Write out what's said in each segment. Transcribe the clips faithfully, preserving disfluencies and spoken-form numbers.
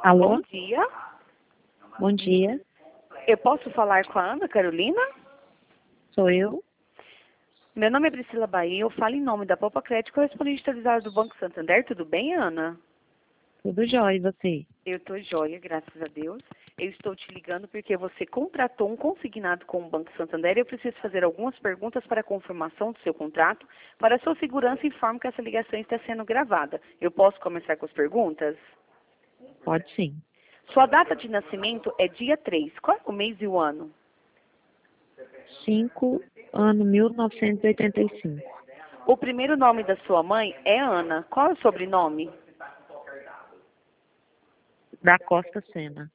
Alô? Bom dia. Bom dia, Eu posso falar com a Ana Carolina? sou eu. Meu nome é Priscila Bahia, eu falo em nome da Popa Crédito, correspondente atualizado do Banco Santander. Tudo bem, Ana? Tudo jóia, e você? Eu estou joia, graças a Deus. Eu estou te ligando porque você contratou um consignado com o Banco Santander e eu preciso fazer algumas perguntas para a confirmação do seu contrato. Para a sua segurança, informo que essa ligação está sendo gravada. Eu posso começar com as perguntas? Pode sim. Sua data de nascimento é dia três. Qual é o mês e o ano? cinco, ano mil novecentos e oitenta e cinco. O primeiro nome da sua mãe é Ana. Qual é o sobrenome? Da Costa Sena.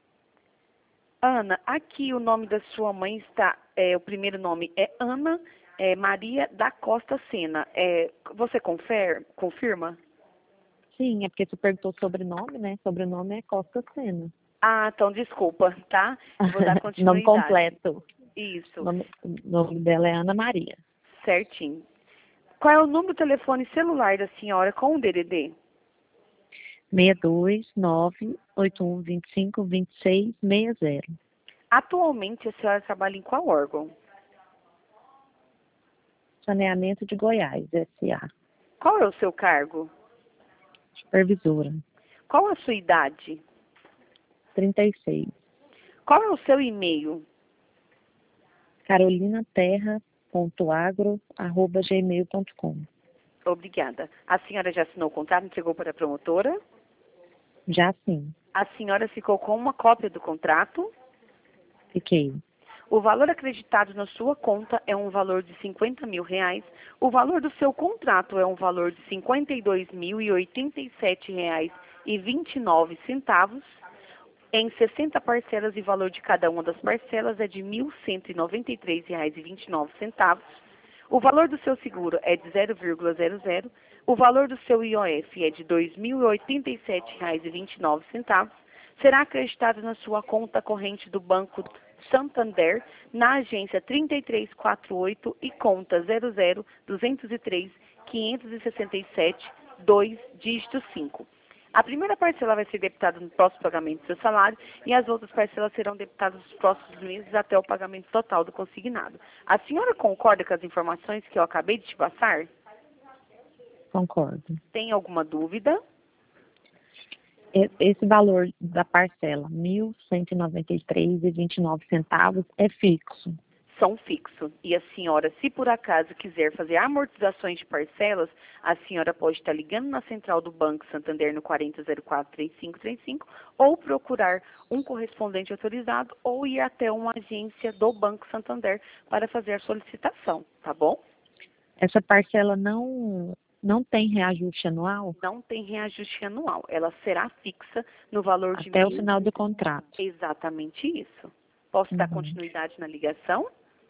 Ana, aqui o nome da sua mãe está, é, o primeiro nome é Ana é, Maria da Costa Sena. É, você confer, confirma? Sim, é porque você perguntou sobrenome, né? Sobrenome é Costa Sena. Ah, então desculpa, tá? Eu vou dar Nome continuidade. completo. Isso, O nome, o nome dela é Ana Maria. certinho. Qual é o número do telefone celular da senhora com o D D D? seis dois nove oito um dois cinco dois seis seis zero. Atualmente a senhora trabalha em qual órgão? Saneamento de Goiás, S A. Qual é o seu cargo? Supervisora. Qual é a sua idade? trinta e seis. Qual é o seu e-mail? carolinaterra.agro arroba gmail ponto com. Obrigada. A senhora já assinou o contrato, entregou para a promotora? Já sim, A senhora ficou com uma cópia do contrato? fiquei. O valor acreditado na sua conta é um valor de cinquenta mil reais. O valor do seu contrato é um valor de cinquenta e dois mil e oitenta e sete reais e vinte e nove centavos. Em sessenta parcelas e o valor de cada uma das parcelas é de mil cento e noventa e três reais e vinte e nove centavos. O valor do seu seguro é de zero vírgula zero zero. O valor do seu I O F é de dois mil e oitenta e sete reais e vinte e nove centavos. Será acreditado na sua conta corrente do Banco Santander, na agência trinta e três quarenta e oito e conta zero zero duzentos e três quinhentos e sessenta e sete dois, dígito cinco. A primeira parcela vai ser debitada no próximo pagamento do seu salário e as outras parcelas serão debitadas nos próximos meses até o pagamento total do consignado. A senhora concorda com as informações que eu acabei de te passar? Concordo. Tem alguma dúvida? E- Esse valor da parcela, mil cento e noventa e três reais e vinte e nove centavos, é fixo. São fixos. E a senhora, se por acaso quiser fazer amortizações de parcelas, a senhora pode estar ligando na central do Banco Santander no quatro zero zero quatro, três cinco três cinco ou procurar um correspondente autorizado ou ir até uma agência do Banco Santander para fazer a solicitação, tá bom? Essa parcela não, não tem reajuste anual Não tem reajuste anual. Ela será fixa no valor de até o mil. final do contrato. Exatamente isso. Posso dar Uhum. continuidade na ligação?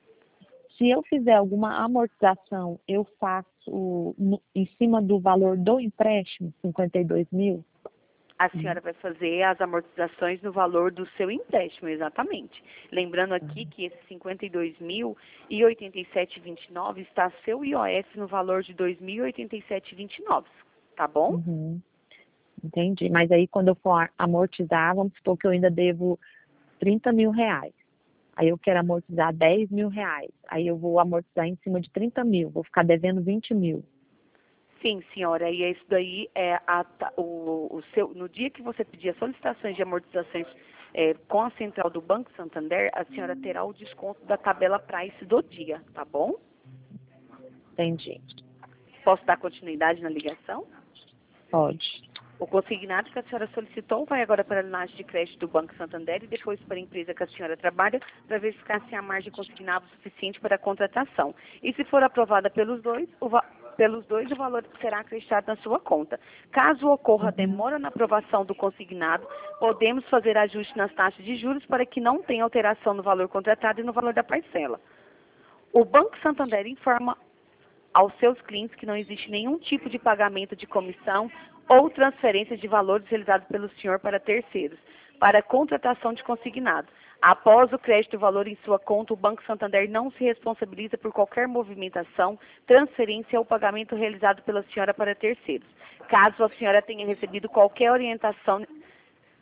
Se eu fizer alguma amortização, eu faço no- em cima do valor do empréstimo, cinquenta e dois mil? A senhora vai fazer as amortizações no valor do seu empréstimo, exatamente. Lembrando aqui que esse cinquenta e dois mil e oitenta e sete reais e vinte e nove está seu I O F no valor de dois mil e oitenta e sete reais e vinte e nove, tá bom? Uhum. Entendi. Mas aí quando eu for amortizar, vamos supor que eu ainda devo trinta mil reais. Aí eu quero amortizar dez mil reais. Aí eu vou amortizar em cima de trinta mil. Vou ficar devendo vinte mil. Sim, senhora, e isso daí é a, ta- o, o seu, no dia que você pedir as solicitações de amortizações é, com a central do Banco Santander, a senhora terá o desconto da tabela price do dia, tá bom? Entendi. Posso dar continuidade na ligação? Pode. O consignado que a senhora solicitou vai agora para a linhagem de crédito do Banco Santander e depois para a empresa que a senhora trabalha para verificar se a margem consignada é suficiente para a contratação. E se for aprovada pelos dois, o, va- pelos dois, o valor será acreditado na sua conta. Caso ocorra demora na aprovação do consignado, podemos fazer ajuste nas taxas de juros para que não tenha alteração no valor contratado e no valor da parcela. O Banco Santander informa aos seus clientes que não existe nenhum tipo de pagamento de comissão ou transferência de valores realizados pelo senhor para terceiros, para a contratação de consignado. Após o crédito do valor em sua conta, o Banco Santander não se responsabiliza por qualquer movimentação, transferência ou pagamento realizado pela senhora para terceiros. Caso a senhora tenha recebido qualquer orientação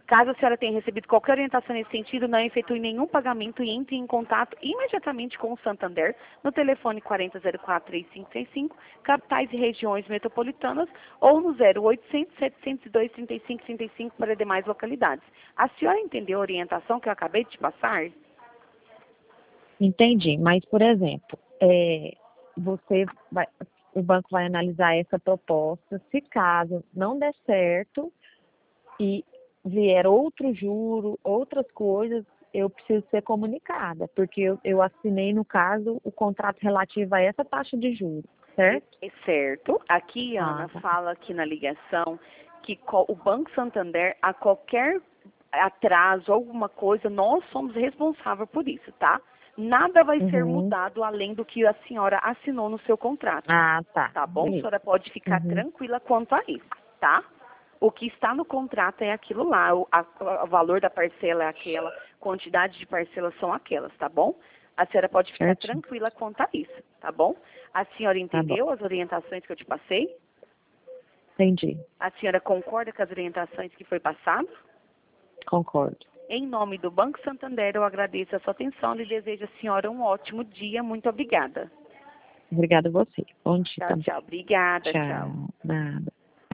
Caso a senhora tenha recebido qualquer orientação nesse sentido, não efetue nenhum pagamento e entre em contato imediatamente com o Santander no telefone quatro zero zero quatro, três cinco seis cinco, capitais e regiões metropolitanas, ou no zero oitocentos, setecentos e dois, trinta e cinco, trinta e cinco para demais localidades. A senhora entendeu a orientação que eu acabei de te passar? Entendi, mas, por exemplo, é, você vai, o banco vai analisar essa proposta, se caso não der certo e vier outro juro, outras coisas, eu preciso ser comunicada, porque eu, eu assinei, no caso, o contrato relativo a essa taxa de juros, certo? É certo. Aqui, Ah, Ana, tá. fala aqui na ligação que co- o Banco Santander, a qualquer atraso, alguma coisa, nós somos responsáveis por isso, tá? Nada vai ser Uhum. mudado além do que a senhora assinou no seu contrato, Ah, tá. tá bom? A Beleza. senhora pode ficar Uhum. tranquila quanto a isso, tá? O que está no contrato é aquilo lá, o, a- a- o valor da parcela é aquela, quantidade de parcelas são aquelas, tá bom? A senhora pode ficar Certinho. tranquila quanto a isso, tá bom? A senhora Tá bom. entendeu as orientações que eu te passei? Entendi. A senhora concorda com as orientações que foi passado? Concordo. Em nome do Banco Santander, eu agradeço a sua atenção e desejo à senhora um ótimo dia. Muito obrigada. Obrigada a você. Bom dia Tchau, também. tchau. Obrigada, tchau. Tchau. Nada.